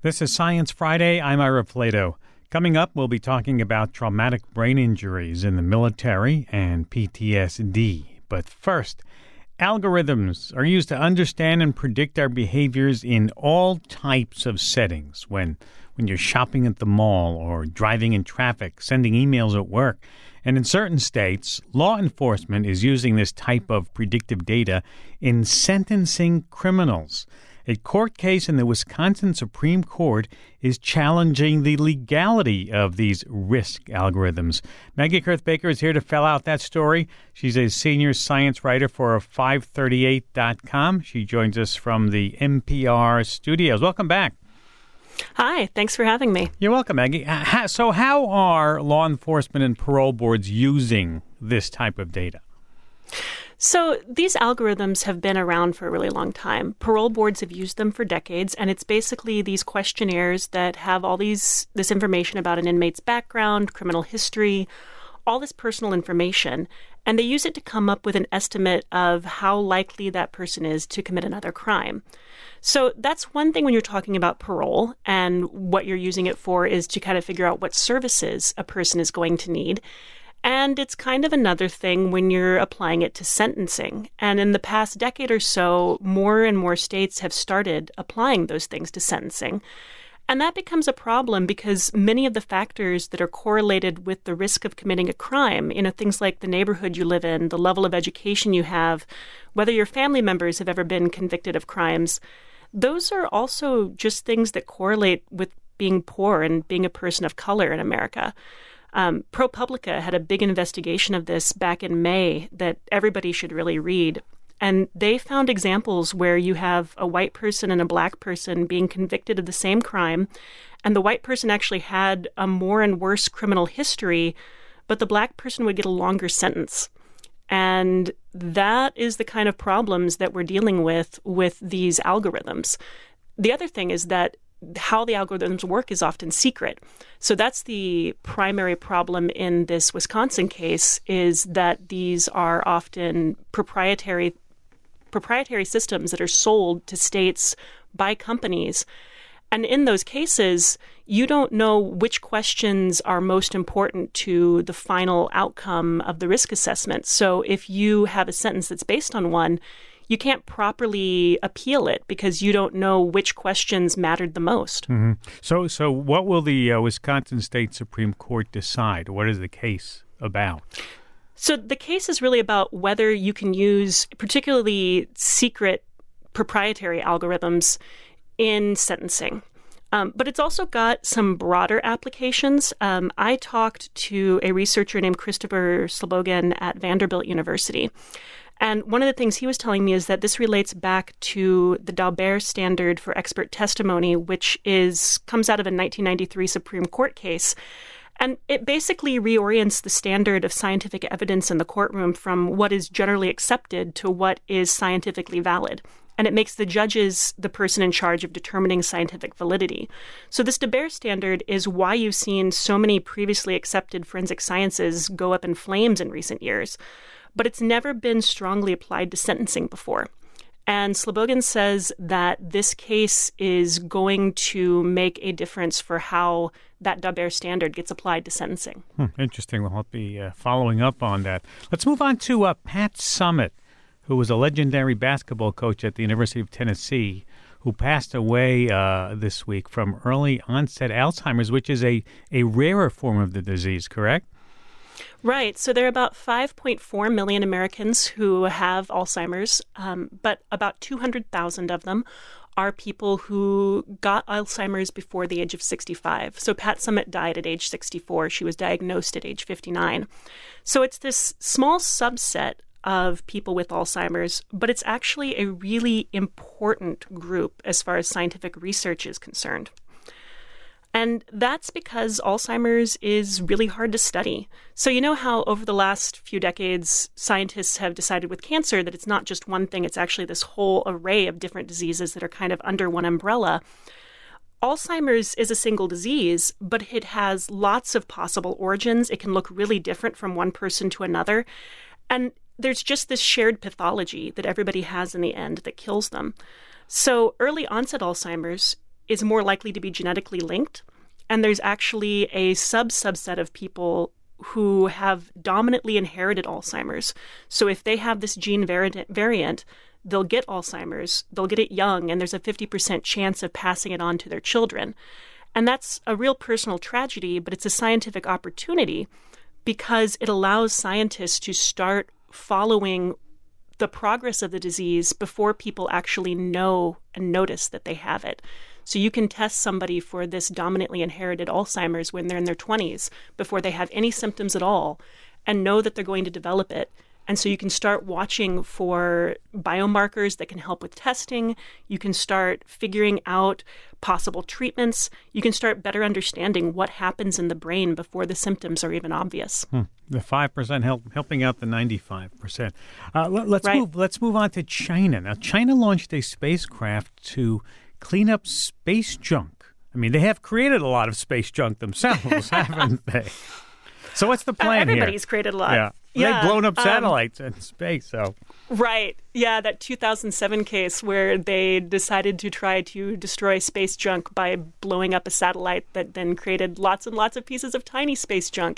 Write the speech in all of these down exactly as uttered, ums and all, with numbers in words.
This is Science Friday. I'm Ira Plato. Coming up, we'll be talking about traumatic brain injuries in the military and P T S D. But first, algorithms are used to understand and predict our behaviors in all types of settings. When, when you're shopping at the mall or driving in traffic, sending emails at work. And in certain states, law enforcement is using this type of predictive data in sentencing criminals. A court case in the Wisconsin Supreme Court is challenging the legality of these risk algorithms. Maggie Kurth-Baker is here to fill out that story. She's a senior science writer for five thirty-eight dot com. She joins us from the N P R studios. Welcome back. Hi, thanks for having me. You're welcome, Maggie. So how are law enforcement and parole boards using this type of data? So these algorithms have been around for a really long time. Parole boards have used them for decades, and it's basically these questionnaires that have all these this information about an inmate's background, criminal history, all this personal information, and they use it to come up with an estimate of how likely that person is to commit another crime. So that's one thing when you're talking about parole, and what you're using it for is to kind of figure out what services a person is going to need. And it's kind of another thing when you're applying it to sentencing. And in the past decade or so, more and more states have started applying those things to sentencing. And that becomes a problem because many of the factors that are correlated with the risk of committing a crime, you know, things like the neighborhood you live in, the level of education you have, whether your family members have ever been convicted of crimes, those are also just things that correlate with being poor and being a person of color in America. Um, ProPublica had a big investigation of this back in May that everybody should really read. And they found examples where you have a white person and a black person being convicted of the same crime, and the white person actually had a more and worse criminal history, but the black person would get a longer sentence. And that is the kind of problems that we're dealing with with these algorithms. The other thing is that how the algorithms work is often secret. So that's the primary problem in this Wisconsin case, is that these are often proprietary proprietary systems that are sold to states by companies. And in those cases, you don't know which questions are most important to the final outcome of the risk assessment. So if you have a sentence that's based on one, you can't properly appeal it because you don't know which questions mattered the most. Mm-hmm. So so what will the uh, Wisconsin State Supreme Court decide? What is the case about? So the case is really about whether you can use particularly secret proprietary algorithms in sentencing. Um, but it's also got some broader applications. Um, I talked to a researcher named Christopher Slobogin at Vanderbilt University. And one of the things he was telling me is that this relates back to the Daubert standard for expert testimony, which is comes out of a nineteen ninety-three Supreme Court case. And it basically reorients the standard of scientific evidence in the courtroom from what is generally accepted to what is scientifically valid. And it makes the judges the person in charge of determining scientific validity. So this Daubert standard is why you've seen so many previously accepted forensic sciences go up in flames in recent years. But it's never been strongly applied to sentencing before. And Slobogin says that this case is going to make a difference for how that Daubert standard gets applied to sentencing. Hmm, interesting. We'll be uh, following up on that. Let's move on to uh, Pat Summitt, who was a legendary basketball coach at the University of Tennessee, who passed away uh, this week from early onset Alzheimer's, which is a, a rarer form of the disease, correct? Right. So there are about five point four million Americans who have Alzheimer's, um, but about two hundred thousand of them are people who got Alzheimer's before the age of sixty-five. So Pat Summitt died at age sixty-four. She was diagnosed at age fifty-nine. So it's this small subset of people with Alzheimer's, but it's actually a really important group as far as scientific research is concerned. And that's because Alzheimer's is really hard to study. So you know how over the last few decades, scientists have decided with cancer that it's not just one thing, it's actually this whole array of different diseases that are kind of under one umbrella. Alzheimer's is a single disease, but it has lots of possible origins. It can look really different from one person to another. And there's just this shared pathology that everybody has in the end that kills them. So early onset Alzheimer's is more likely to be genetically linked. And there's actually a sub-subset of people who have dominantly inherited Alzheimer's. So if they have this gene vari- variant, they'll get Alzheimer's, they'll get it young, and there's a fifty percent chance of passing it on to their children. And that's a real personal tragedy, but it's a scientific opportunity because it allows scientists to start following the progress of the disease before people actually know and notice that they have it. So you can test somebody for this dominantly inherited Alzheimer's when they're in their twenties before they have any symptoms at all and know that they're going to develop it. And so you can start watching for biomarkers that can help with testing. You can start figuring out possible treatments. You can start better understanding what happens in the brain before the symptoms are even obvious. Hmm. The five percent help, helping out the ninety-five percent. Uh, let, let's right. move. Let's move on to China. Now, China launched a spacecraft to clean up space junk. I mean, they have created a lot of space junk themselves, haven't they? So what's the plan uh, everybody's here? Everybody's created a lot. Yeah. Yeah, They've blown up um, satellites in space, so. Right. Yeah, that two thousand seven case where they decided to try to destroy space junk by blowing up a satellite that then created lots and lots of pieces of tiny space junk.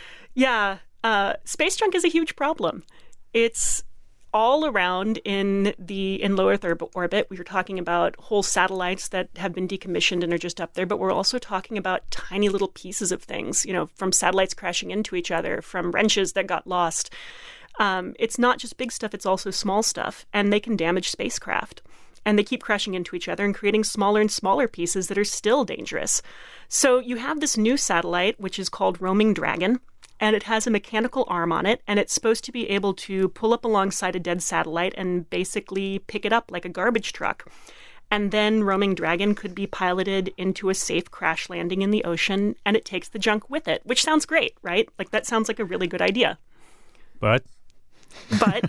Yeah, uh, space junk is a huge problem. It's all around in the in low Earth orbit. We were talking about whole satellites that have been decommissioned and are just up there, but we're also talking about tiny little pieces of things, you know, from satellites crashing into each other, from wrenches that got lost. Um, it's not just big stuff, it's also small stuff, and they can damage spacecraft. And they keep crashing into each other and creating smaller and smaller pieces that are still dangerous. So you have this new satellite, which is called Roaming Dragon, and it has a mechanical arm on it, and it's supposed to be able to pull up alongside a dead satellite and basically pick it up like a garbage truck. And then Roaming Dragon could be piloted into a safe crash landing in the ocean, and it takes the junk with it, which sounds great, right? Like, that sounds like a really good idea. But? But...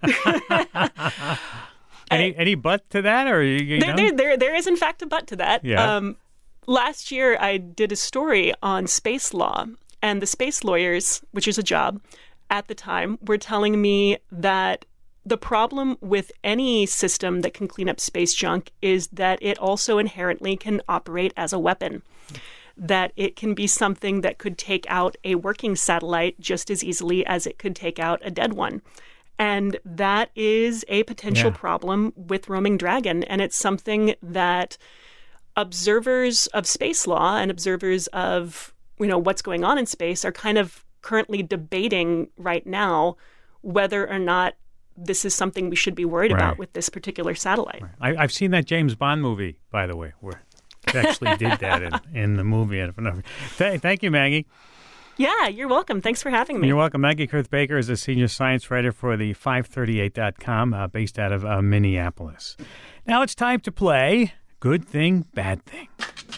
any any but to that? Or you, you there, know? there, there, there is, in fact, a but to that. Yeah. Um, last year, I did a story on space law. And the space lawyers, which is a job at the time, were telling me that the problem with any system that can clean up space junk is that it also inherently can operate as a weapon, that it can be something that could take out a working satellite just as easily as it could take out a dead one. And that is a potential yeah. problem with Roaming Dragon. And it's something that observers of space law and observers of you know, what's going on in space are kind of currently debating right now whether or not this is something we should be worried right. about with this particular satellite. Right. I, I've seen that James Bond movie, by the way, where they actually did that in, in the movie. Thank, thank you, Maggie. Yeah, you're welcome. Thanks for having me. You're welcome. Maggie Kurth-Baker is a senior science writer for the five thirty-eight dot com, uh, based out of uh, Minneapolis. Now it's time to play Good Thing, Bad Thing.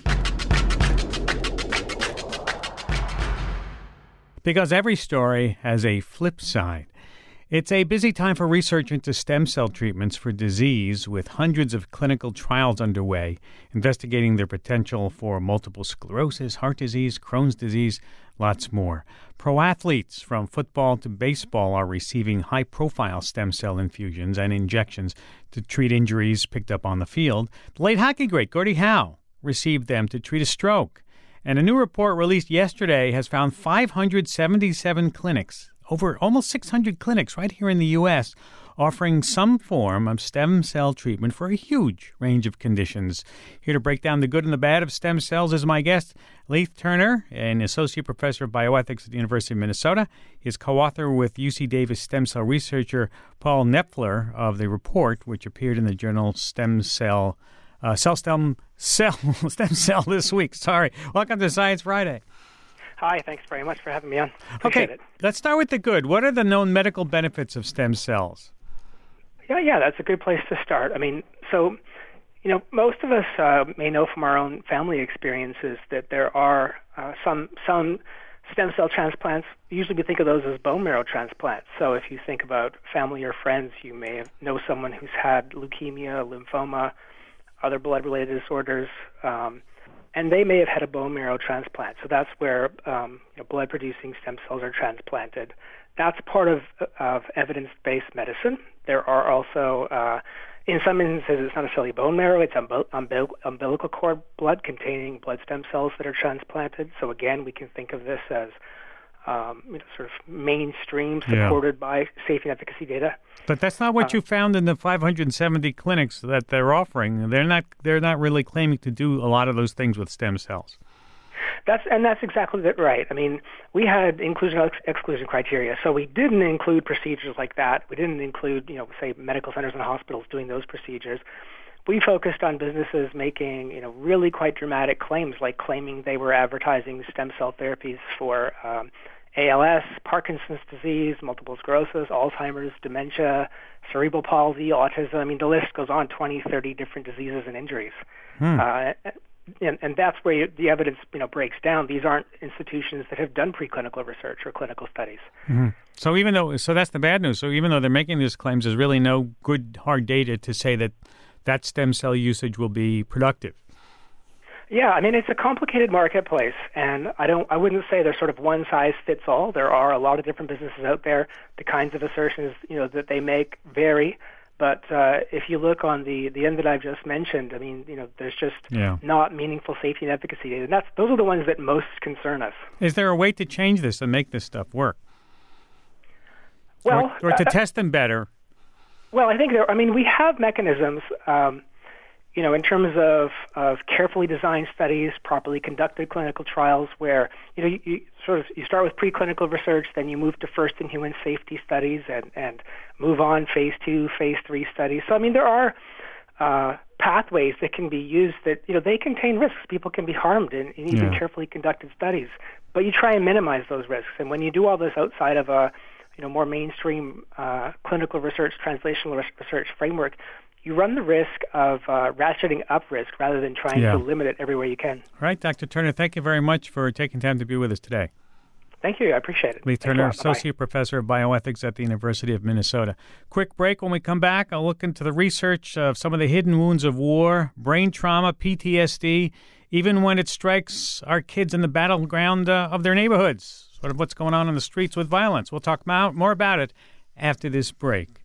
Because every story has a flip side. It's a busy time for research into stem cell treatments for disease, with hundreds of clinical trials underway, investigating their potential for multiple sclerosis, heart disease, Crohn's disease, lots more. Pro athletes from football to baseball are receiving high-profile stem cell infusions and injections to treat injuries picked up on the field. The late hockey great Gordie Howe received them to treat a stroke. And a new report released yesterday has found five hundred seventy-seven clinics, over almost six hundred clinics right here in the U S, offering some form of stem cell treatment for a huge range of conditions. Here to break down the good and the bad of stem cells is my guest, Leith Turner, an associate professor of bioethics at the University of Minnesota. He is co-author with U C Davis stem cell researcher Paul Knepfler of the report, which appeared in the journal Stem Cell Uh, cell stem cell stem cell this week. Sorry. Welcome to Science Friday. Hi. Thanks very much for having me on. Appreciate okay, it. Let's start with the good. What are the known medical benefits of stem cells? Yeah, yeah, that's a good place to start. I mean, so you know, most of us uh, may know from our own family experiences that there are uh, some some stem cell transplants. Usually, we think of those as bone marrow transplants. So, if you think about family or friends, you may have, know someone who's had leukemia, lymphoma, other blood-related disorders, um, and they may have had a bone marrow transplant. So that's where um, you know, blood-producing stem cells are transplanted. That's part of, of evidence-based medicine. There are also, uh, in some instances, it's not necessarily bone marrow, it's umbil- umbil- umbilical cord blood containing blood stem cells that are transplanted. So again, we can think of this as um, you know, sort of mainstream, supported yeah. by safety and efficacy data. But that's not what uh, you found in the five hundred seventy clinics that they're offering. They're not. They're not really claiming to do a lot of those things with stem cells. That's and that's exactly right. I mean, we had inclusion ex- exclusion criteria, so we didn't include procedures like that. We didn't include, you know, say medical centers and hospitals doing those procedures. We focused on businesses making, you know, really quite dramatic claims, like claiming they were advertising stem cell therapies for um, A L S, Parkinson's disease, multiple sclerosis, Alzheimer's, dementia, cerebral palsy, autism. I mean, the list goes on, twenty, thirty different diseases and injuries. Hmm. Uh, and, and that's where you, the evidence, you know, breaks down. These aren't institutions that have done preclinical research or clinical studies. Mm-hmm. So even though, so that's the bad news. So even though they're making these claims, there's really no good hard data to say that that stem cell usage will be productive. Yeah, I mean, it's a complicated marketplace, and I don't, I wouldn't say there's sort of one size fits all. There are a lot of different businesses out there. The kinds of assertions, you know, that they make vary. But uh, if you look on the, the end that I've just mentioned, I mean, you know, there's just yeah. not meaningful safety and efficacy data. And that's, those are the ones that most concern us. Is there a way to change this and make this stuff work? Well, or, or to uh, test them better? Well, I think there, I mean, we have mechanisms, um, you know, in terms of, of carefully designed studies, properly conducted clinical trials where, you know, you, you sort of, you start with preclinical research, then you move to first-in-human safety studies and, and move on phase two, phase three studies. So, I mean, there are uh, pathways that can be used that, you know, they contain risks. People can be harmed in, in even yeah. carefully conducted studies. But you try and minimize those risks. And when you do all this outside of a, you know, more mainstream uh, clinical research, translational research framework, you run the risk of uh, ratcheting up risk rather than trying yeah. to limit it everywhere you can. All right, Doctor Turner, thank you very much for taking time to be with us today. Thank you. I appreciate it. Lee Turner, Associate Professor of Bioethics at the University of Minnesota. Quick break. When we come back, I'll look into the research of some of the hidden wounds of war, brain trauma, P T S D, even when it strikes our kids in the battleground uh, of their neighborhoods, sort of what's going on in the streets with violence. We'll talk more about it after this break.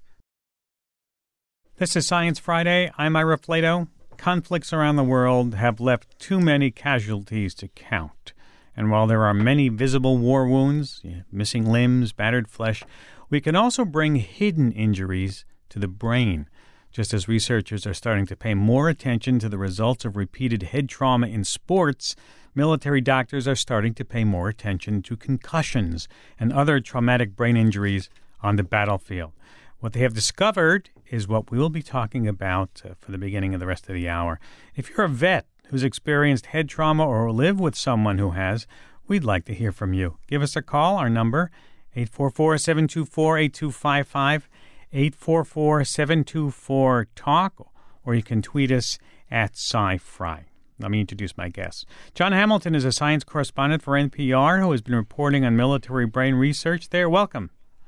This is Science Friday. I'm Ira Flato. Conflicts around the world have left too many casualties to count. And while there are many visible war wounds, yeah, missing limbs, battered flesh, we can also bring hidden injuries to the brain. Just as researchers are starting to pay more attention to the results of repeated head trauma in sports, military doctors are starting to pay more attention to concussions and other traumatic brain injuries on the battlefield. What they have discovered is what we will be talking about uh, for the beginning of the rest of the hour. If you're a vet who's experienced head trauma or live with someone who has, we'd like to hear from you. Give us a call. Our number, eight four four, seven two four, eight two five five, eight four four, seven two four, TALK, or you can tweet us at SciFri. Let me introduce my guests. John Hamilton is a science correspondent for N P R who has been reporting on military brain research there. Welcome.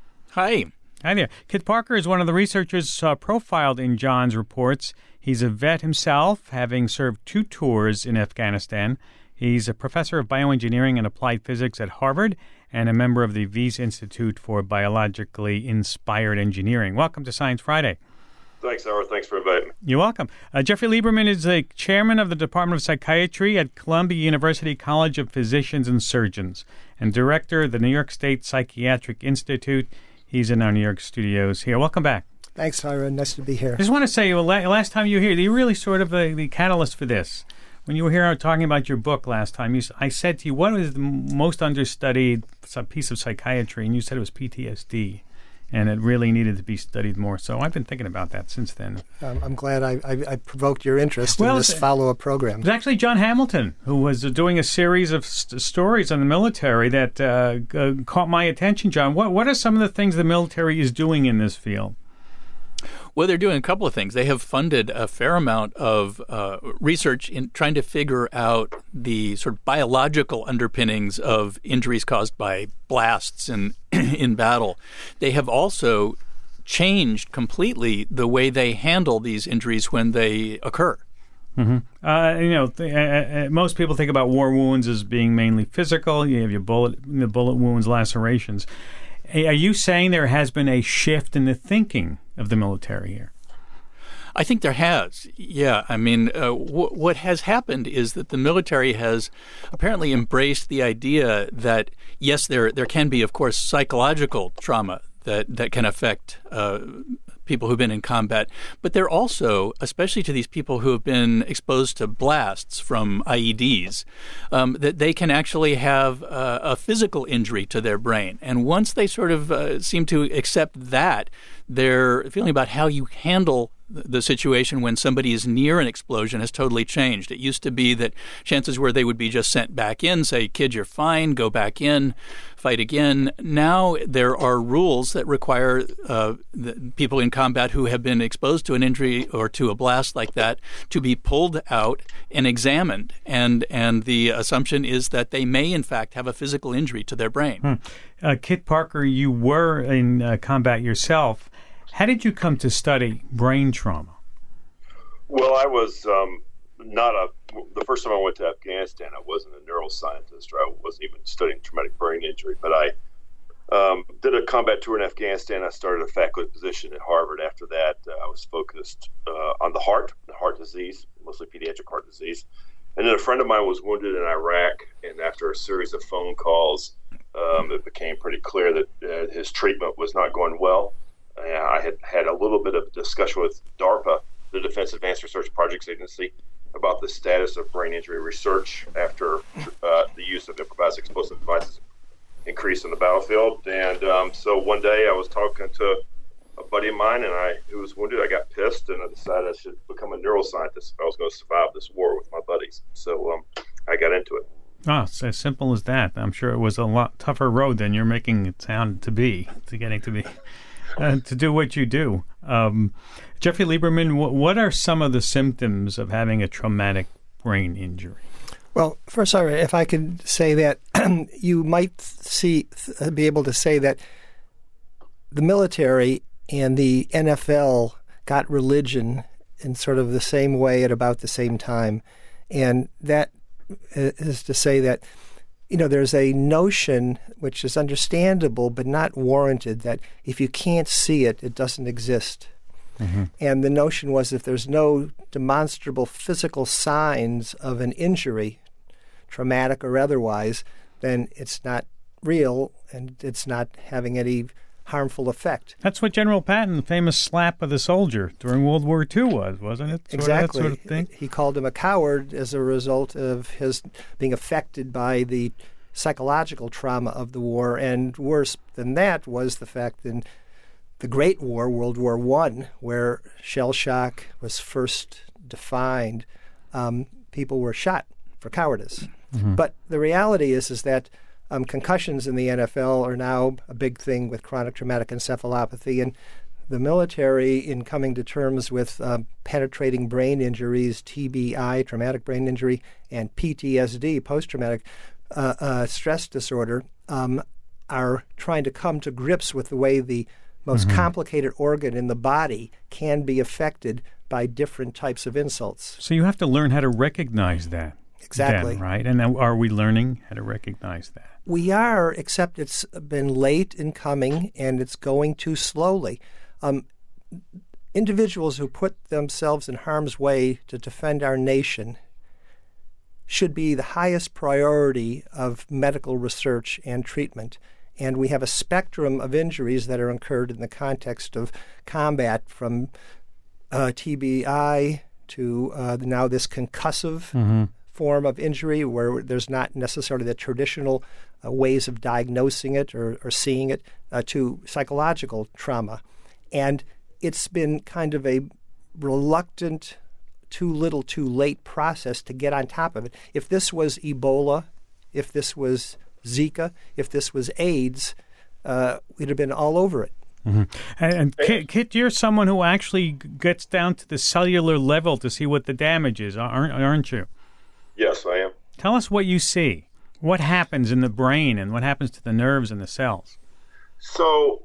Hi. Hi there. Kit Parker is one of the researchers uh, profiled in John's reports. He's a vet himself, having served two tours in Afghanistan. He's a professor of bioengineering and applied physics at Harvard and a member of the Wyss Institute for Biologically Inspired Engineering. Welcome to Science Friday. Thanks, Howard. Thanks for inviting me. You're welcome. Uh, Jeffrey Lieberman is the chairman of the Department of Psychiatry at Columbia University College of Physicians and Surgeons and director of the New York State Psychiatric Institute. He's in our New York studios here. Welcome back. Thanks, Ira. Nice to be here. I just want to say, well, last time you were here, you're really sort of the, the catalyst for this. When you were here talking about your book last time, you, I said to you, what is the most understudied piece of psychiatry? And you said it was P T S D, and it really needed to be studied more. So I've been thinking about that since then. Um, I'm glad I, I, I provoked your interest well, in this follow-up program. It was actually John Hamilton who was doing a series of st- stories on the military that uh, uh, caught my attention, John. What, what are some of the things the military is doing in this field? Well, they're doing a couple of things. They have funded a fair amount of uh, research in trying to figure out the sort of biological underpinnings of injuries caused by blasts in, in battle. They have also changed completely the way they handle these injuries when they occur. Mm-hmm. Uh, you know, th- uh, uh, most people think about war wounds as being mainly physical. You have your bullet, the bullet wounds, lacerations. Are you saying there has been a shift in the thinking of the military here? I think there has. Yeah. I mean, uh, w- what has happened is that the military has apparently embraced the idea that, yes, there there can be, of course, psychological trauma that, that can affect uh, people who've been in combat. But they're also, especially to these people who have been exposed to blasts from I E Ds, um, that they can actually have uh, a physical injury to their brain. And once they sort of uh, seem to accept that, their feeling about how you handle the situation when somebody is near an explosion has totally changed. It used to be that chances were they would be just sent back in, say, kid, you're fine, go back in, fight again. Now there are rules that require uh, the people in combat who have been exposed to an injury or to a blast like that to be pulled out and examined. And, and the assumption is that they may, in fact, have a physical injury to their brain. Hmm. Uh, Kit Parker, you were in uh, combat yourself. How did you come to study brain trauma? Well, I was um, not a. The first time I went to Afghanistan, I wasn't a neuroscientist, or I wasn't even studying traumatic brain injury. But I um, did a combat tour in Afghanistan. I started a faculty position at Harvard. After that, uh, I was focused uh, on the heart, heart disease, mostly pediatric heart disease. And then a friend of mine was wounded in Iraq, and after a series of phone calls, um, it became pretty clear that uh, his treatment was not going well. Uh, I had had a little bit of discussion with DARPA, the Defense Advanced Research Projects Agency, about the status of brain injury research after uh, the use of improvised explosive devices increased on the battlefield. And um, so one day I was talking to a buddy of mine, and I who was wounded. I got pissed, and I decided I should become a neuroscientist if I was going to survive this war with my buddies. So um, I got into it. Oh, it's as simple as that. I'm sure it was a lot tougher road than you're making it sound to be, to getting to be. Uh, to do what you do. Um, Jeffrey Lieberman, w- what are some of the symptoms of having a traumatic brain injury? Well, first, Ira, if I could say that you might see, be able to say that the military and the N F L got religion in sort of the same way at about the same time. And that is to say that you know, there's a notion, which is understandable but not warranted, that if you can't see it, it doesn't exist. Mm-hmm. And the notion was if there's no demonstrable physical signs of an injury, traumatic or otherwise, then it's not real and it's not having any harmful effect. That's what General Patton, the famous slap of the soldier during World War Two was, wasn't it? Sort exactly. Of that sort of thing? He called him a coward as a result of his being affected by the psychological trauma of the war. And worse than that was the fact that in the Great War, World War One, where shell shock was first defined, um, people were shot for cowardice. Mm-hmm. But the reality is, is that Um, concussions in the N F L are now a big thing with chronic traumatic encephalopathy, and the military, in coming to terms with um, penetrating brain injuries, T B I, traumatic brain injury, and P T S D, post-traumatic uh, uh, stress disorder, um, are trying to come to grips with the way the most mm-hmm. complicated organ in the body can be affected by different types of insults. So you have to learn how to recognize that. Exactly. Then, right? And now are we learning how to recognize that? We are, except it's been late in coming and it's going too slowly. Um, individuals who put themselves in harm's way to defend our nation should be the highest priority of medical research and treatment. And we have a spectrum of injuries that are incurred in the context of combat, from uh, T B I to uh, now this concussive mm-hmm. form of injury, where there's not necessarily the traditional uh, ways of diagnosing it or, or seeing it, uh, to psychological trauma. And it's been kind of a reluctant, too little, too late process to get on top of it. If this was Ebola, if this was Zika, if this was AIDS, uh, we'd have been all over it. Mm-hmm. And, and Kit, Kit, you're someone who actually gets down to the cellular level to see what the damage is, aren't, aren't you? Yes, I am. Tell us what you see. What happens in the brain and what happens to the nerves and the cells? So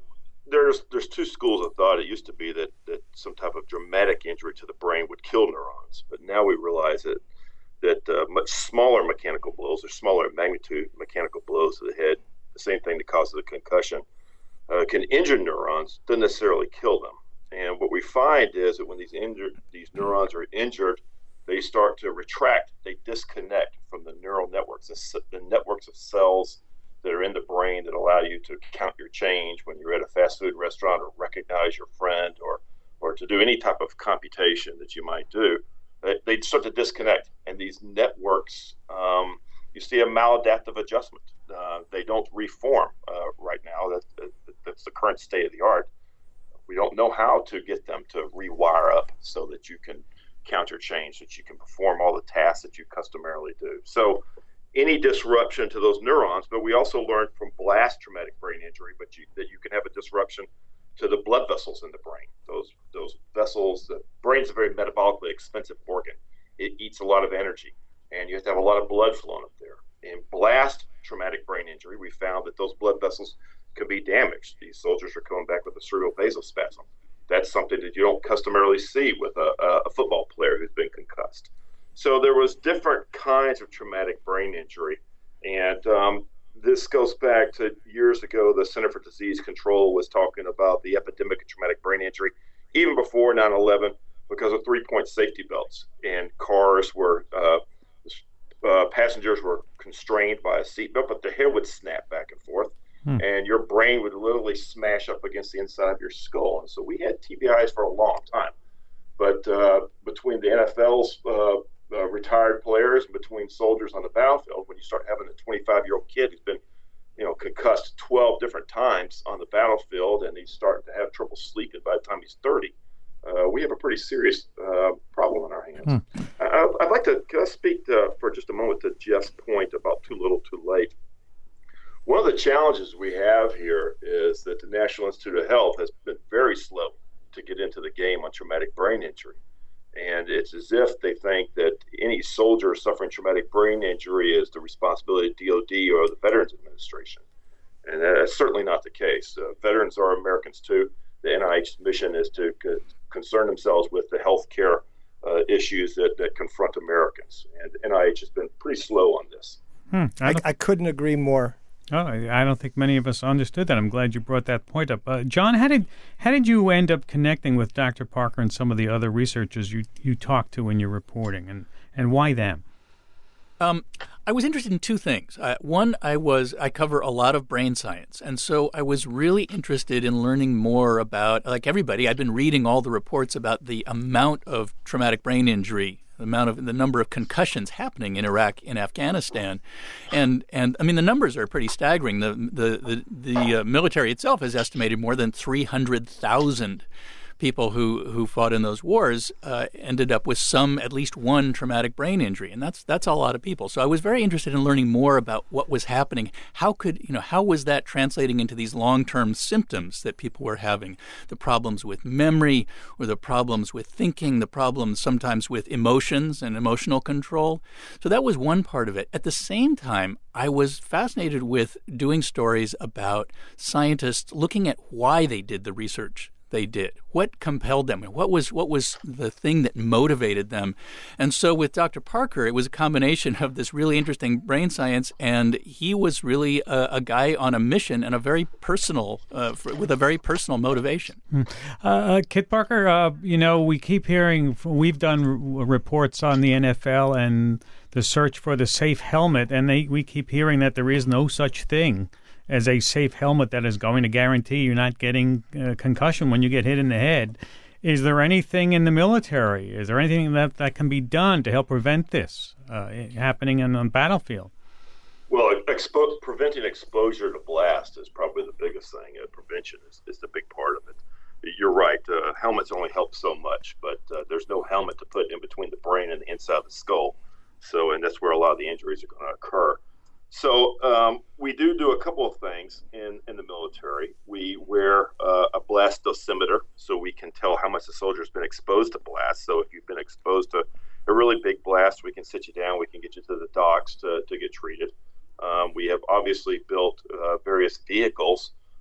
there's there's two schools of thought. It used to be that, that some type of dramatic injury to the brain would kill neurons, but now we realize that that uh, much smaller mechanical blows or smaller magnitude mechanical blows to the head, the same thing that causes a concussion, uh, can injure neurons, doesn't necessarily kill them. And what we find is that when these injured these neurons are injured, they start to retract. They disconnect from the neural networks, the, the networks of cells that are in the brain that allow you to count your change when you're at a fast food restaurant, or recognize your friend, or or to do any type of computation that you might do. They, they start to disconnect, and these networks, um, you see a maladaptive adjustment. Uh, they don't reform uh, right now. That, that, that's the current state of the art. We don't know how to get them to rewire up so that you can count your change, that you can perform all the tasks that you customarily do. So any disruption to those neurons, but we also learned from blast traumatic brain injury, but you, that you can have a disruption to the blood vessels in the brain. Those those vessels, the brain's a very metabolically expensive organ. It eats a lot of energy, and you have to have a lot of blood flowing up there. In blast traumatic brain injury, we found that those blood vessels can be damaged. These soldiers are coming back with a cerebral vasospasm. That's something that you don't customarily see with a, a football player who's been concussed. So there was different kinds of traumatic brain injury, and um, this goes back to years ago. The Center for Disease Control was talking about the epidemic of traumatic brain injury even before nine eleven because of three-point safety belts, and cars were uh, uh, passengers were constrained by a seatbelt, but the head would snap back and forth, hmm. and your brain would literally smash up against the inside of your skull. And so we had T B Is for a long time, but uh, between the N F L's uh, Uh, retired players, between soldiers on the battlefield, when you start having a twenty-five-year-old kid who's been, you know, concussed twelve different times on the battlefield, and he's starting to have trouble sleeping by the time he's thirty, uh, we have a pretty serious uh, problem on our hands. Hmm. I, I'd like to can I speak to, for just a moment to Jeff's point about too little, too late. One of the challenges we have here is that the National Institute of Health has been very slow to get into the game on traumatic brain injury. And it's as if they think that any soldier suffering traumatic brain injury is the responsibility of D O D or the Veterans Administration. And that's certainly not the case. Uh, veterans are Americans too. The N I H's mission is to co- concern themselves with the health care uh, issues that, that confront Americans. And N I H has been pretty slow on this. Hmm. I, I couldn't agree more. Oh, I don't think many of us understood that. I'm glad you brought that point up. Uh, John, how did how did you end up connecting with Doctor Parker and some of the other researchers you, you talked to in your reporting, and, and why them? Um, I was interested in two things. Uh, one, I was I cover a lot of brain science, and so I was really interested in learning more about, like everybody, I'd been reading all the reports about the amount of traumatic brain injury, the amount of the number of concussions happening in Iraq and Afghanistan, and and I mean the numbers are pretty staggering. The the the, the uh, military itself has estimated more than three hundred thousand people who, who fought in those wars uh, ended up with some, at least one traumatic brain injury, and that's that's a lot of people. So I was very interested in learning more about what was happening. How could you know how was that translating into these long-term symptoms that people were having? The problems with memory, or the problems with thinking, the problems sometimes with emotions and emotional control. So that was one part of it. At the same time, I was fascinated with doing stories about scientists looking at why they did the research they did. What compelled them? What was what was the thing that motivated them? And so with Doctor Parker, it was a combination of this really interesting brain science, and he was really a, a guy on a mission and a very personal, uh, for, with a very personal motivation. Hmm. Uh, Kit Parker, uh, you know, we keep hearing, we've done r- reports on the N F L and the search for the safe helmet, and they, we keep hearing that there is no such thing as a safe helmet that is going to guarantee you're not getting uh, concussion when you get hit in the head. Is there anything in the military? Is there anything that, that can be done to help prevent this uh, happening on the battlefield? Well, expo- preventing exposure to blast is probably the biggest thing. Uh, prevention is, is the big part of it. You're right. Uh, helmets only help so much, but uh, there's no helmet to put in between the brain and the inside of the skull. So, and that's where a lot of the injuries are going to occur. So um, we do do a couple of things in, in the military. We wear uh, a blast dosimeter so we can tell how much the soldier's been exposed to blast. So if you've been exposed to a really big blast, we can sit you down, we can get you to the docks to, to get treated. Um, we have obviously built uh, various vehicles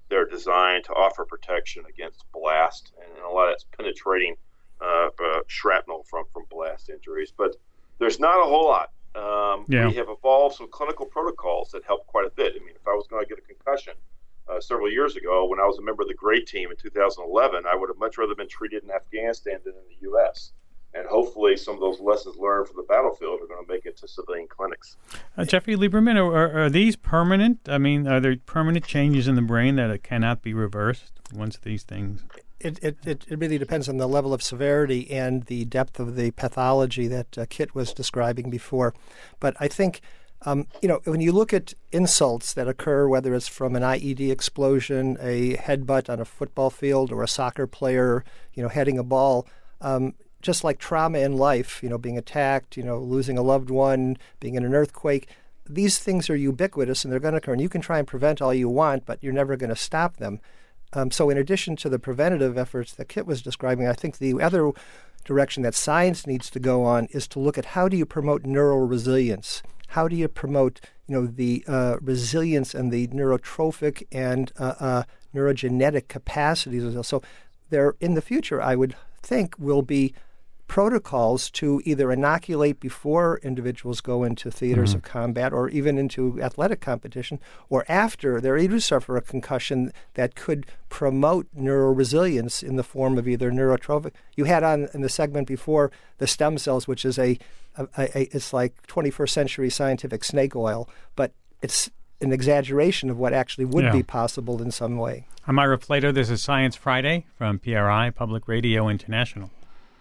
They're designed to offer protection against blast, and a lot of that's penetrating uh, uh, shrapnel from, from blast injuries. But there's not a whole lot. Um, yeah. We have evolved some clinical protocols that help quite a bit. I mean, if I was going to get a concussion uh, several years ago when I was a member of the grade team in two thousand eleven, I would have much rather been treated in Afghanistan than in the U S And hopefully some of those lessons learned from the battlefield are going to make it to civilian clinics. Uh, Jeffrey Lieberman, are, are these permanent? I mean, are there permanent changes in the brain that it cannot be reversed once these things? It, it, it really depends on the level of severity and the depth of the pathology that uh, Kit was describing before. But I think, um, you know, when you look at insults that occur, whether it's from an I E D explosion, a headbutt on a football field, or a soccer player, you know, heading a ball, um, just like trauma in life, you know, being attacked, you know, losing a loved one, being in an earthquake, these things are ubiquitous and they're going to occur. And you can try and prevent all you want, but you're never going to stop them. Um, so in addition to the preventative efforts that Kit was describing, I think the other direction that science needs to go on is to look at how do you promote neural resilience? How do you promote, you know, the uh, resilience and the neurotrophic and uh, uh, neurogenetic capacities as well? So there, in the future, I would think will be protocols to either inoculate before individuals go into theaters mm-hmm. of combat or even into athletic competition, or after they do suffer a concussion that could promote neuroresilience in the form of either neurotrophic. You had on in the segment before the stem cells, which is a, a, a it's like twenty-first century scientific snake oil, but it's an exaggeration of what actually would yeah. be possible in some way. I'm Ira Plato. This is Science Friday from P R I, Public Radio International.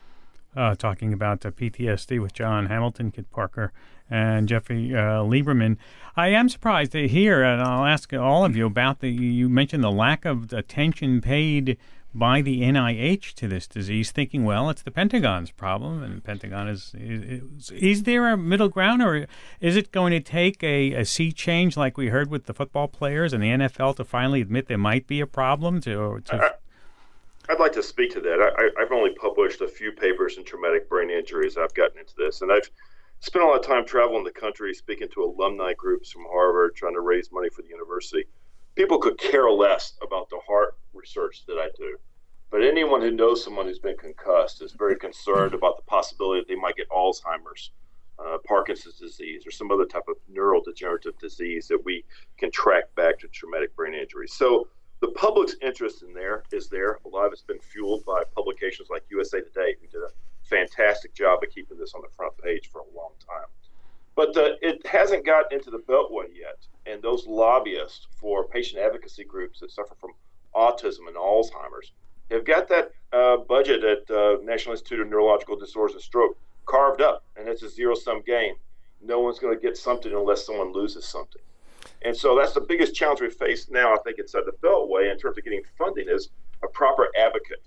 Uh, talking about uh, P T S D with John Hamilton, Kit Parker, and Jeffrey uh, Lieberman. I am surprised to hear, and I'll ask all of you about the, you mentioned the lack of attention paid by the N I H to this disease, thinking, well, it's the Pentagon's problem, and the Pentagon is, is, is there a middle ground, or is it going to take a, a sea change like we heard with the football players and the N F L to finally admit there might be a problem? To, to I, I'd like to speak to that. I, I've only published a few papers in traumatic brain injuries. I've gotten into this, and I've spent a lot of time traveling the country, speaking to alumni groups from Harvard, trying to raise money for the university. People could care less about the heart research that I do. But anyone who knows someone who's been concussed is very concerned about the possibility that they might get Alzheimer's, uh, Parkinson's disease, or some other type of neurodegenerative disease that we can track back to traumatic brain injury. So the public's interest in there is there. A lot of it's been fueled by publications like U S A Today, who did a fantastic job of keeping this on the front page for a long time. But uh, it hasn't gotten into the Beltway yet. And those lobbyists for patient advocacy groups that suffer from autism and Alzheimer's have got that uh, budget at uh, National Institute of Neurological Disorders and Stroke carved up, and it's a zero-sum game. No one's going to get something unless someone loses something. And so that's the biggest challenge we face now, I think, inside the Beltway in terms of getting funding is a proper advocate.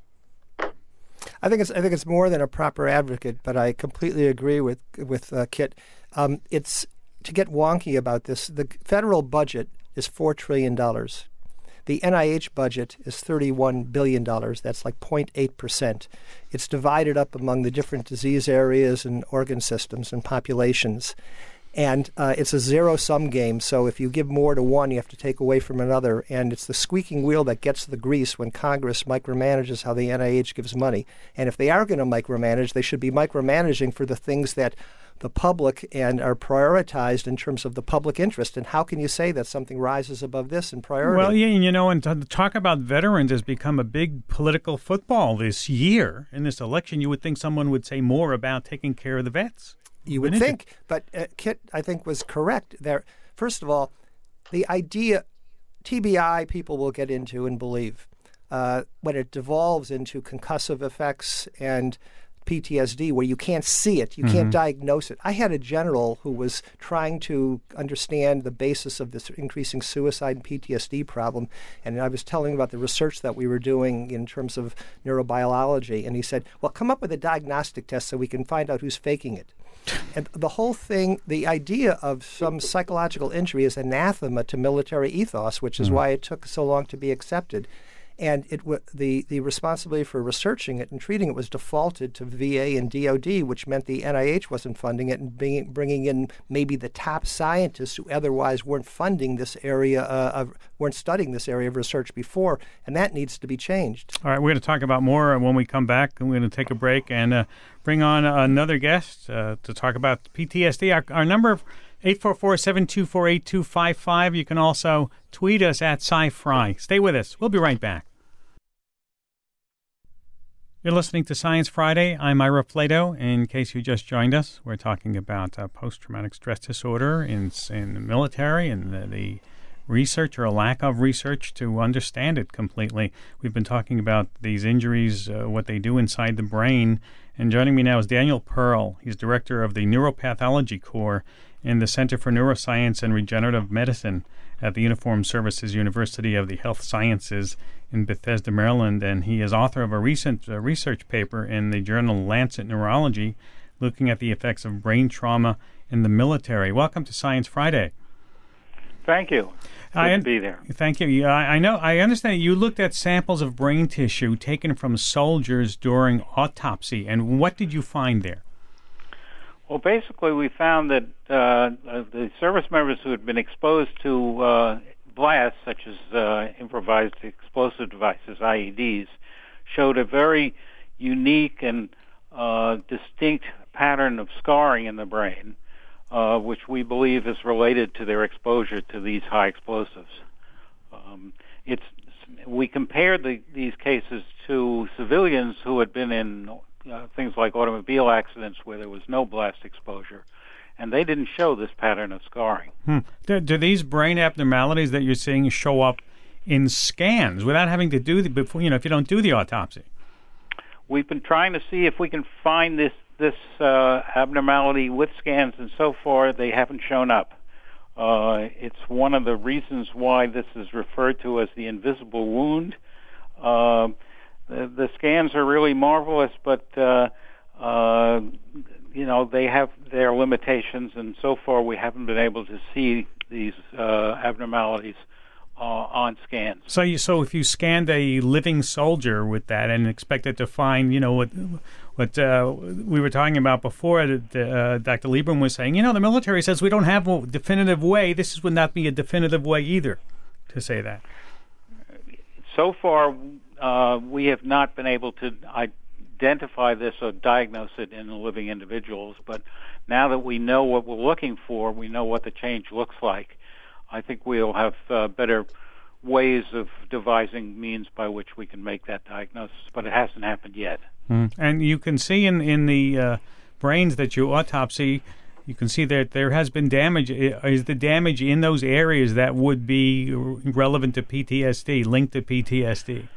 I think it's I think it's more than a proper advocate, but I completely agree with with uh, Kit. Um, it's to get wonky about this. The federal budget is four trillion dollars. The N I H budget is thirty-one billion dollars. That's like zero point eight percent. It's divided up among the different disease areas and organ systems and populations. And uh, it's a zero-sum game, so if you give more to one, you have to take away from another. And it's the squeaking wheel that gets the grease when Congress micromanages how the N I H gives money. And if they are going to micromanage, they should be micromanaging for the things that the public and are prioritized in terms of the public interest. And how can you say that something rises above this in priority? Well, yeah, you know, and to talk about veterans has become a big political football this year. In this election, you would think someone would say more about taking care of the vets. You would think, but uh, Kit, I think, was correct there. First of all, the idea, T B I, people will get into and believe. Uh, when it devolves into concussive effects and P T S D, where you can't see it, you mm-hmm. can't diagnose it. I had a general who was trying to understand the basis of this increasing suicide and P T S D problem, and I was telling him about the research that we were doing in terms of neurobiology, and he said, well, come up with a diagnostic test so we can find out who's faking it. And the whole thing, the idea of some psychological injury is anathema to military ethos, which is mm-hmm. why it took so long to be accepted. and it w- the, the responsibility for researching it and treating it was defaulted to V A and D O D, which meant the N I H wasn't funding it and bringing, bringing in maybe the top scientists who otherwise weren't funding this area uh, of weren't studying this area of research before, and that needs to be changed. All right, we're going to talk about more when we come back. We're going to take a break and uh, bring on another guest uh, to talk about P T S D. Our, our number eight four four, seven two four, eight two five five. You can also tweet us at SciFri. Stay with us. We'll be right back. You're listening to Science Friday. I'm Ira Flatow. In case you just joined us, we're talking about uh, post-traumatic stress disorder in, in the military and the, the research or lack of research to understand it completely. We've been talking about these injuries, uh, what they do inside the brain. And joining me now is Daniel Pearl. He's director of the Neuropathology Core in the Center for Neuroscience and Regenerative Medicine at the Uniformed Services University of the Health Sciences in Bethesda, Maryland, and he is author of a recent uh, research paper in the journal Lancet Neurology looking at the effects of brain trauma in the military. Welcome to Science Friday. Thank you. Good I, to be there. Thank you. I, I know. I understand you looked at samples of brain tissue taken from soldiers during autopsy, and what did you find there? Well, basically, we found that uh, the service members who had been exposed to uh, blasts, such as uh, improvised explosive devices, I E Ds, showed a very unique and uh, distinct pattern of scarring in the brain, uh, which we believe is related to their exposure to these high explosives. Um, it's we compared the, these cases to civilians who had been in Uh, things like automobile accidents where there was no blast exposure, and they didn't show this pattern of scarring. Hmm. Do, do these brain abnormalities that you're seeing show up in scans without having to do the before? You know, if you don't do the autopsy. We've been trying to see if we can find this this uh, abnormality with scans, and so far they haven't shown up. Uh, it's one of the reasons why this is referred to as the invisible wound. Uh, The, the scans are really marvelous, but uh, uh, you know they have their limitations, and so far we haven't been able to see these uh, abnormalities uh, on scans. So, you, so if you scanned a living soldier with that and expected to find, you know, what what uh, we were talking about before, uh, Doctor Lieberman was saying, you know, the military says we don't have a definitive way. This would not be a definitive way either to say that. So far. Uh, we have not been able to identify this or diagnose it in living individuals, but now that we know what we're looking for, we know what the change looks like, I think we'll have uh, better ways of devising means by which we can make that diagnosis, but it hasn't happened yet. Mm. And you can see in, in the uh, brains that you autopsy, you can see that there has been damage. Is the damage in those areas that would be relevant to P T S D, linked to P T S D?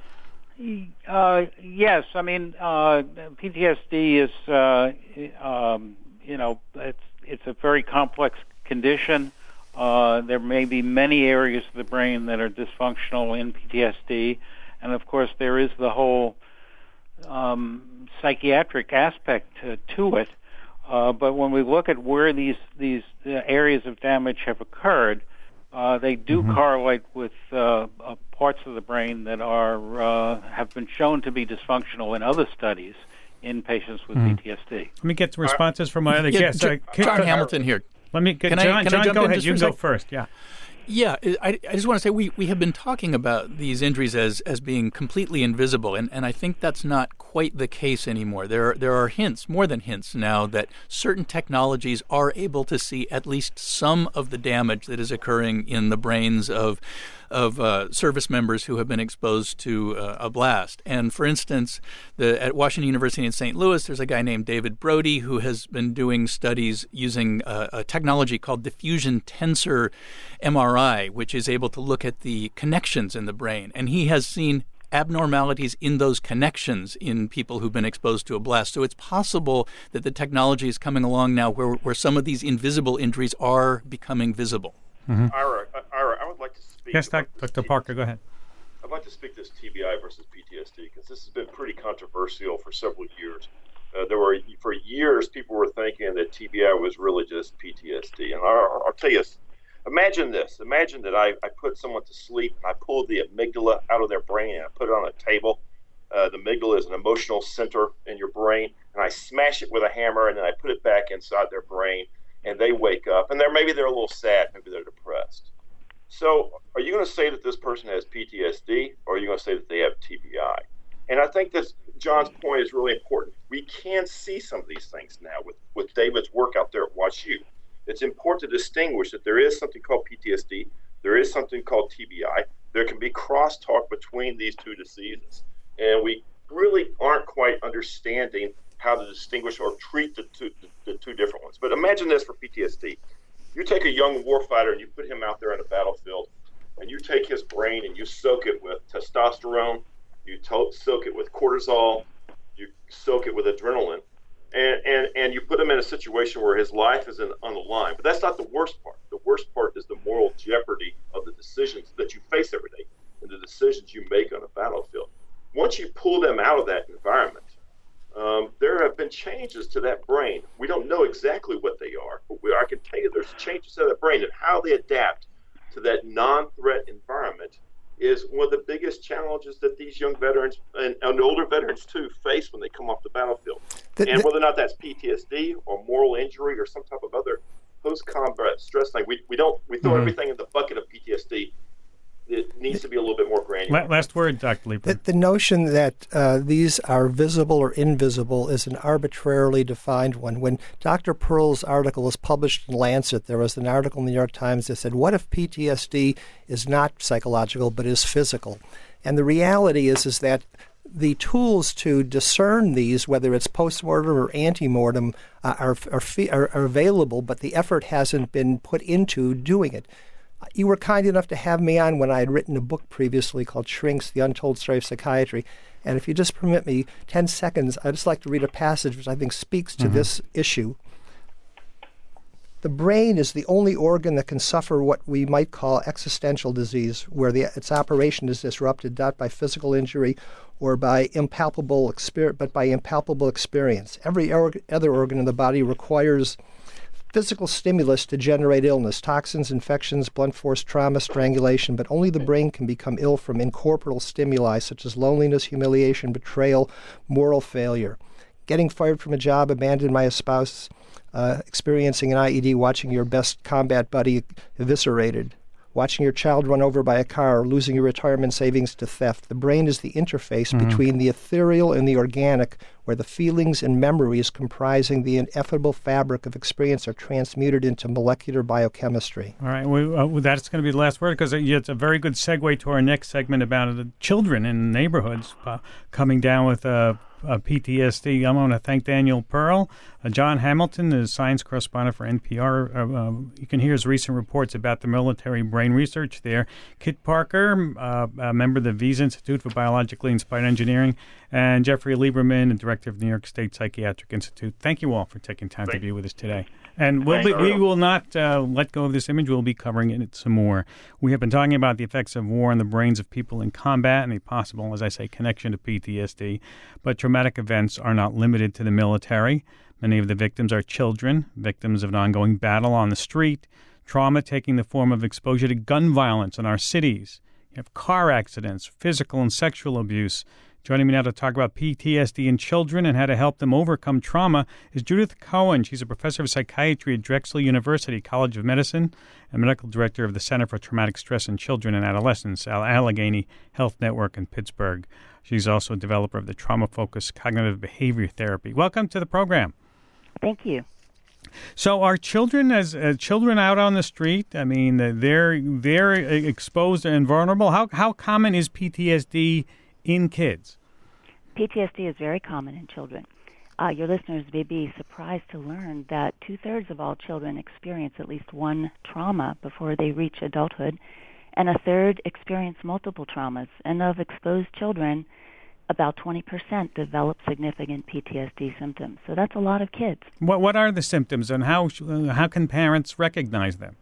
Uh, yes, I mean uh, P T S D is, uh, um, you know, it's it's a very complex condition. Uh, there may be many areas of the brain that are dysfunctional in P T S D, and of course there is the whole um, psychiatric aspect uh, to it. Uh, but when we look at where these these uh, areas of damage have occurred, uh, they do mm-hmm. correlate with uh, uh, parts of the brain that are uh, have been shown to be dysfunctional in other studies in patients with mm. P T S D. Let me get the responses from my other yeah, guests. John, uh, John Hamilton here. Let me get can John. I, can John, I jump go in ahead. just You can for a go sec? first. Yeah. Yeah, I, I just want to say we, we have been talking about these injuries as, as being completely invisible, and, and I think that's not quite the case anymore. There are, there are hints, more than hints now, that certain technologies are able to see at least some of the damage that is occurring in the brains of of uh, service members who have been exposed to uh, a blast. And for instance, the, at Washington University in Saint Louis, there's a guy named David Brody who has been doing studies using a, a technology called diffusion tensor M R I, which is able to look at the connections in the brain. And he has seen abnormalities in those connections in people who've been exposed to a blast. So it's possible that the technology is coming along now where, where some of these invisible injuries are becoming visible. Mm-hmm. Ira, Ira, I would like to speak. Yes, Doctor Parker, go ahead. I'd like to speak this T B I versus P T S D because this has been pretty controversial for several years. Uh, there were for years people were thinking that T B I was really just P T S D, and I'll, I'll tell you Imagine this. Imagine that I, I put someone to sleep and I pull the amygdala out of their brain and I put it on a table. Uh, the amygdala is an emotional center in your brain, and I smash it with a hammer and then I put it back inside their brain, and they wake up and they're maybe they're a little sad, maybe they're depressed. So are you going to say that this person has P T S D, or are you going to say that they have T B I? And I think that John's point is really important. We can see some of these things now with, with David's work out there at WashU. It's important to distinguish that there is something called P T S D, there is something called T B I. There can be crosstalk between these two diseases. And we really aren't quite understanding how to distinguish or treat the two, the, the two different ones. But imagine this for P T S D. You take a young warfighter and you put him out there on a battlefield, and you take his brain and you soak it with testosterone, you to- soak it with cortisol, you soak it with adrenaline, and, and, and you put him in a situation where his life is in, on the line. But that's not the worst part. The worst part is the moral jeopardy of the decisions that you face every day and the decisions you make on a battlefield. Once you pull them out of that environment, um, there have been changes to that brain. We don't know exactly what they are, but we, I can tell you there's changes to that brain, and how they adapt to that non-threat environment is one of the biggest challenges that these young veterans and, and older veterans too face when they come off the battlefield. The, and the, whether or not that's P T S D or moral injury or some type of other post-combat stress thing, we, we don't we throw mm-hmm. everything in the bucket of P T S D. It needs to be a little bit more granular. Last word, Doctor Lieberman. The, the notion that uh, these are visible or invisible is an arbitrarily defined one. When Doctor Pearl's article was published in Lancet, there was an article in the New York Times that said, what if P T S D is not psychological but is physical? And the reality is, is that the tools to discern these, whether it's postmortem or antemortem, uh, are, are, are, are available, but the effort hasn't been put into doing it. You were kind enough to have me on when I had written a book previously called Shrinks, The Untold Story of Psychiatry. And if you just permit me ten seconds, I'd just like to read a passage which I think speaks to mm-hmm. this issue. The brain is the only organ that can suffer what we might call existential disease, where the, its operation is disrupted not by physical injury or by impalpable experience, but by impalpable experience. Every org- other organ in the body requires physical stimulus to generate illness, toxins, infections, blunt force trauma, strangulation, but only the brain can become ill from incorporeal stimuli such as loneliness, humiliation, betrayal, moral failure. Getting fired from a job, abandoned by a spouse, uh, experiencing an I E D, watching your best combat buddy eviscerated, watching your child run over by a car, losing your retirement savings to theft. The brain is the interface mm-hmm. between the ethereal and the organic, where the feelings and memories comprising the ineffable fabric of experience are transmuted into molecular biochemistry. All right, well, uh, that's going to be the last word, because it's a very good segue to our next segment about the children in neighborhoods uh, coming down with uh, uh, P T S D. I want to thank Daniel Pearl. Uh, John Hamilton is science correspondent for N P R. Uh, uh, you can hear his recent reports about the military brain research there. Kit Parker, uh, a member of the Visa Institute for Biologically Inspired Engineering, and Jeffrey Lieberman, the director of the New York State Psychiatric Institute. Thank you all for taking time Thank to be with us today. And we'll be, we will not uh, let go of this image. We'll be covering it some more. We have been talking about the effects of war on the brains of people in combat and the possible, as I say, connection to P T S D. But traumatic events are not limited to the military. Many of the victims are children, victims of an ongoing battle on the street, trauma taking the form of exposure to gun violence in our cities. You have car accidents, physical and sexual abuse. Joining me now to talk about P T S D in children and how to help them overcome trauma is Judith Cohen. She's a professor of psychiatry at Drexel University College of Medicine and medical director of the Center for Traumatic Stress in Children and Adolescents, Allegheny Health Network in Pittsburgh. She's also a developer of the trauma-focused cognitive behavior therapy. Welcome to the program. Thank you. So, are children as uh, children out on the street? I mean, uh, they're they're exposed and vulnerable. How how common is P T S D in kids? P T S D is very common in children. Uh, your listeners may be surprised to learn that two-thirds of all children experience at least one trauma before they reach adulthood, and a third experience multiple traumas. And of exposed children, about twenty percent develop significant P T S D symptoms. So that's a lot of kids. What what are the symptoms, and how uh, how can parents recognize them?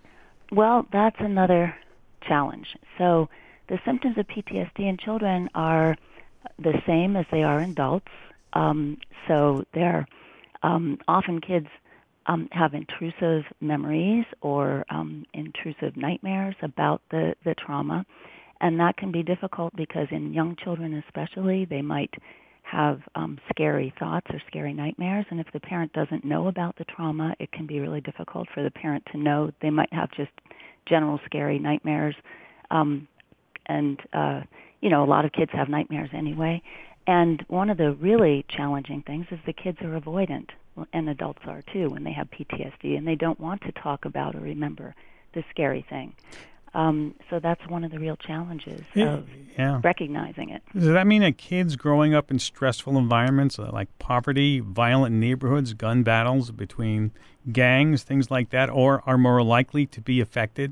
Well, that's another challenge. So the symptoms of P T S D in children are the same as they are in adults. Um, so they're um, often kids um, have intrusive memories or um, intrusive intrusive nightmares about the, the trauma. And that can be difficult because in young children especially, they might have um, scary thoughts or scary nightmares. And if the parent doesn't know about the trauma, it can be really difficult for the parent to know. They might have just general scary nightmares. Um, and, uh, you know, a lot of kids have nightmares anyway. And one of the really challenging things is the kids are avoidant, and adults are too, when they have P T S D, and they don't want to talk about or remember the scary thing. Um, so that's one of the real challenges yeah, of yeah. recognizing it. Does that mean that kids growing up in stressful environments uh, like poverty, violent neighborhoods, gun battles between gangs, things like that, or are more likely to be affected?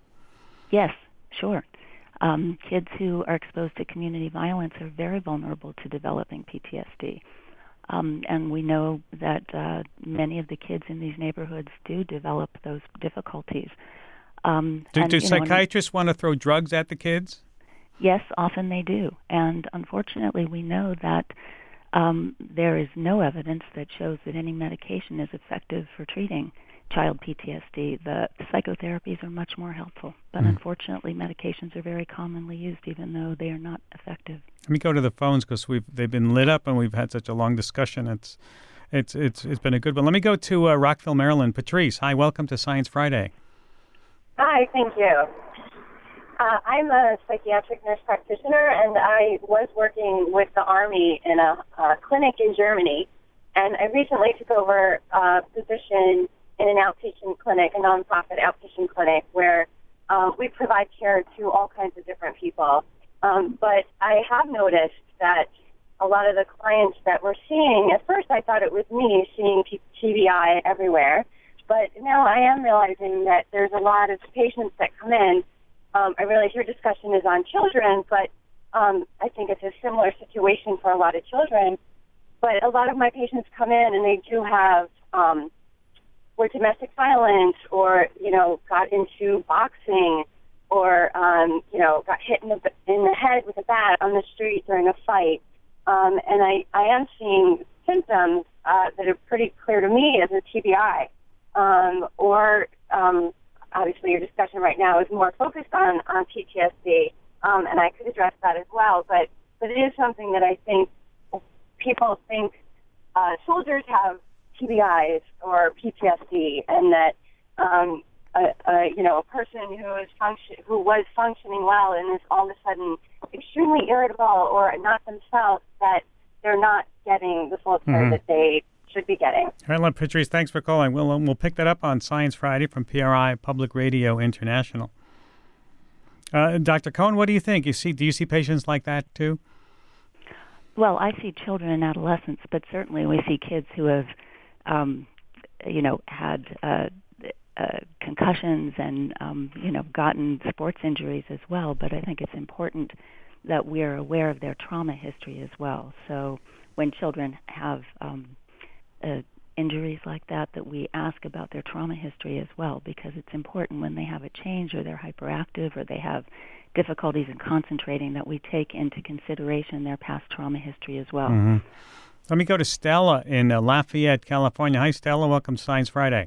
Yes, sure. Um, kids who are exposed to community violence are very vulnerable to developing P T S D. Um, and we know that uh, many of the kids in these neighborhoods do develop those difficulties. Um, do and, do you know, psychiatrists want to throw drugs at the kids? Yes, often they do. And unfortunately, we know that um, there is no evidence that shows that any medication is effective for treating child P T S D. The psychotherapies are much more helpful, but mm. unfortunately, medications are very commonly used, even though they are not effective. Let me go to the phones because we've they've been lit up and we've had such a long discussion. It's it's it's it's been a good one. Let me go to uh, Rockville, Maryland. Patrice, hi, welcome to Science Friday. Hi, thank you. Uh, I'm a psychiatric nurse practitioner, and I was working with the Army in a, a clinic in Germany, and I recently took over a position in an outpatient clinic, a nonprofit outpatient clinic, where uh, we provide care to all kinds of different people. Um, but I have noticed that a lot of the clients that we're seeing, at first I thought it was me seeing T B I everywhere, but now I am realizing that there's a lot of patients that come in. Um, I realize your discussion is on children, but um, I think it's a similar situation for a lot of children. But a lot of my patients come in and they do have um, were domestic violence, or you know, got into boxing, or um, you know, got hit in the in the head with a bat on the street during a fight. Um, and I, I am seeing symptoms uh, that are pretty clear to me as a T B I. Um, or um, obviously, your discussion right now is more focused on on P T S D, um, and I could address that as well. But but it is something that I think people think uh, soldiers have T B Is or P T S D, and that um, a, a, you know, a person who is function who was functioning well and is all of a sudden extremely irritable or not themselves, that they're not getting the full care mm-hmm. that they should be getting. All right, Lynn Patrice, thanks for calling. We'll um, we'll pick that up on Science Friday from P R I Public Radio International. Uh, Doctor Cohen, what do you think? You see, do you see patients like that too? Well, I see children and adolescents, but certainly we see kids who have, um, you know, had uh, uh, concussions and, um, you know, gotten sports injuries as well. But I think it's important that we're aware of their trauma history as well. So when children have um, uh, injuries like that, that we ask about their trauma history as well, because it's important when they have a change or they're hyperactive or they have difficulties in concentrating, that we take into consideration their past trauma history as well. Mm-hmm. Let me go to Stella in uh, Lafayette, California. Hi, Stella. Welcome to Science Friday.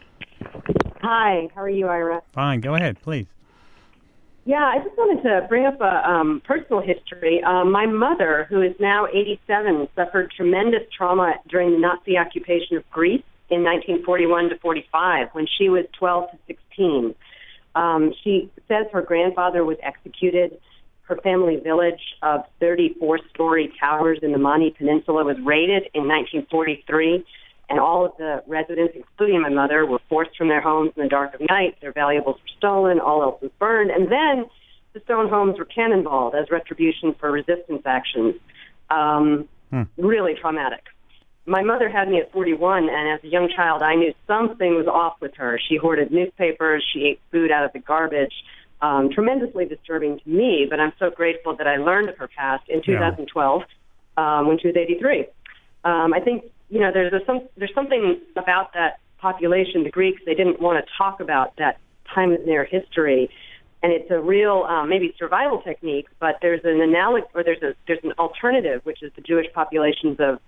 Hi. How are you, Ira? Fine. Go ahead, please. Yeah, I just wanted to bring up a um, personal history. Um, my mother, who is now eighty-seven, suffered tremendous trauma during the Nazi occupation of Greece in nineteen forty-one to forty-five when she was twelve to sixteen. Um, she says her grandfather was executed. Her family village of thirty-four-story towers in the Mani Peninsula was raided in nineteen forty-three, and all of the residents, including my mother, were forced from their homes in the dark of night. Their valuables were stolen. All else was burned. And then the stone homes were cannonballed as retribution for resistance actions. Um, hmm. Really traumatic. My mother had me at forty-one, and as a young child, I knew something was off with her. She hoarded newspapers. She ate food out of the garbage. Um, tremendously disturbing to me, but I'm so grateful that I learned of her past in two thousand twelve yeah. um, when she was eighty-three. Um, I think, you know, there's a, some there's something about that population, the Greeks. They didn't want to talk about that time in their history, and it's a real um, maybe survival technique. But there's an analog, or there's a there's an alternative, which is the Jewish populations of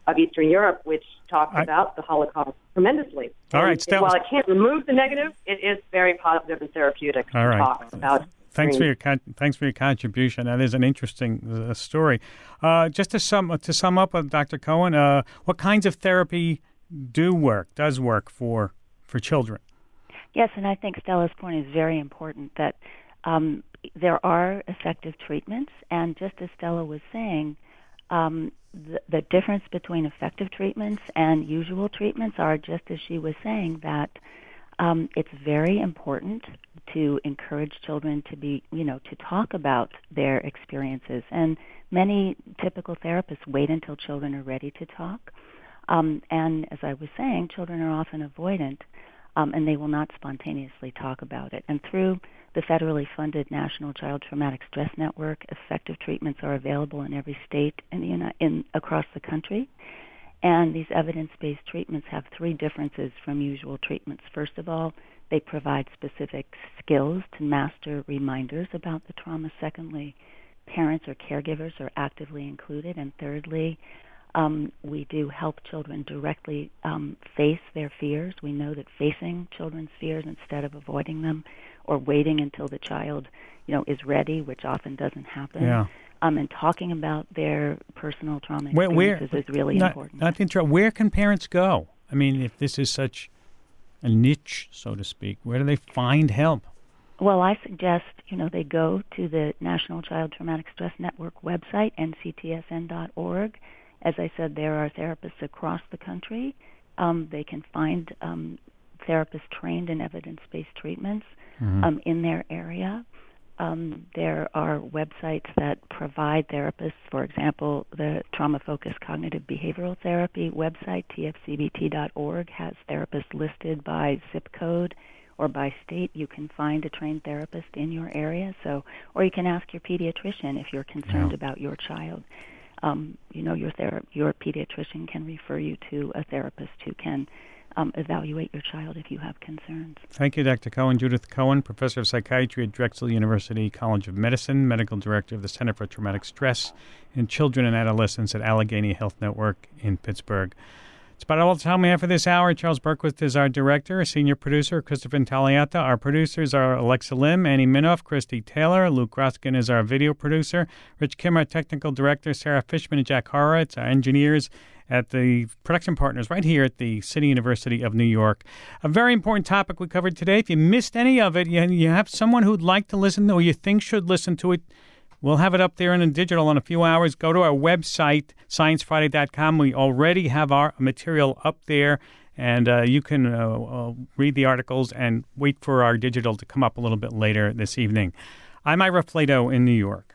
of Eastern Europe, which talks I, about the Holocaust tremendously. All and right, Stella. While it can't remove the negative, it is very positive and therapeutic All to right. talk about. Thanks for your con- thanks for your contribution. That is an interesting uh, story. Uh, just to sum to sum up, uh, Doctor Cohen, uh, what kinds of therapy do work does work for for children? Yes, and I think Stella's point is very important. That um, there are effective treatments, and just as Stella was saying, um, the, the difference between effective treatments and usual treatments are just as she was saying that. Um, it's very important to encourage children to be, you know, to talk about their experiences. And many typical therapists wait until children are ready to talk. Um, and as I was saying, children are often avoidant, um, and they will not spontaneously talk about it. And through the federally funded National Child Traumatic Stress Network, effective treatments are available in every state in the Uni- in across the country. And these evidence-based treatments have three differences from usual treatments. First of all, they provide specific skills to master reminders about the trauma. Secondly, parents or caregivers are actively included. And thirdly, um, we do help children directly um, face their fears. We know that facing children's fears instead of avoiding them or waiting until the child, you know, is ready, which often doesn't happen. Yeah. Um, and talking about their personal trauma Where, experiences where, is really not, important. Not to interrupt, where can parents go? I mean, if this is such a niche, so to speak, where do they find help? Well, I suggest, you know, they go to the National Child Traumatic Stress Network website, N C T S N dot org. As I said, there are therapists across the country. Um, they can find um, therapists trained in evidence-based treatments mm-hmm. um, in their area. Um, there are websites that provide therapists, for example, the Trauma-Focused Cognitive Behavioral Therapy website, T F C B T dot org, has therapists listed by zip code or by state. You can find a trained therapist in your area, so, or you can ask your pediatrician if you're concerned yeah. about your child. Um, you know, your thera- your pediatrician can refer you to a therapist who can Um, evaluate your child if you have concerns. Thank you, Doctor Cohen. Judith Cohen, Professor of Psychiatry at Drexel University College of Medicine, Medical Director of the Center for Traumatic Stress in Children and Adolescents at Allegheny Health Network in Pittsburgh. It's about all the time we have for this hour. Charles Berquist is our director, senior producer, Christopher Intagliata. Our producers are Alexa Lim, Annie Minoff, Christy Taylor. Luke Groskin is our video producer. Rich Kim, our technical director. Sarah Fishman and Jack Horowitz, our engineers at the production partners right here at the City University of New York. A very important topic we covered today. If you missed any of it, you, you have someone who'd like to listen or you think should listen to it, we'll have it up there in the digital in a few hours. Go to our website, science friday dot com. We already have our material up there, and uh, you can uh, uh, read the articles and wait for our digital to come up a little bit later this evening. I'm Ira Flato in New York.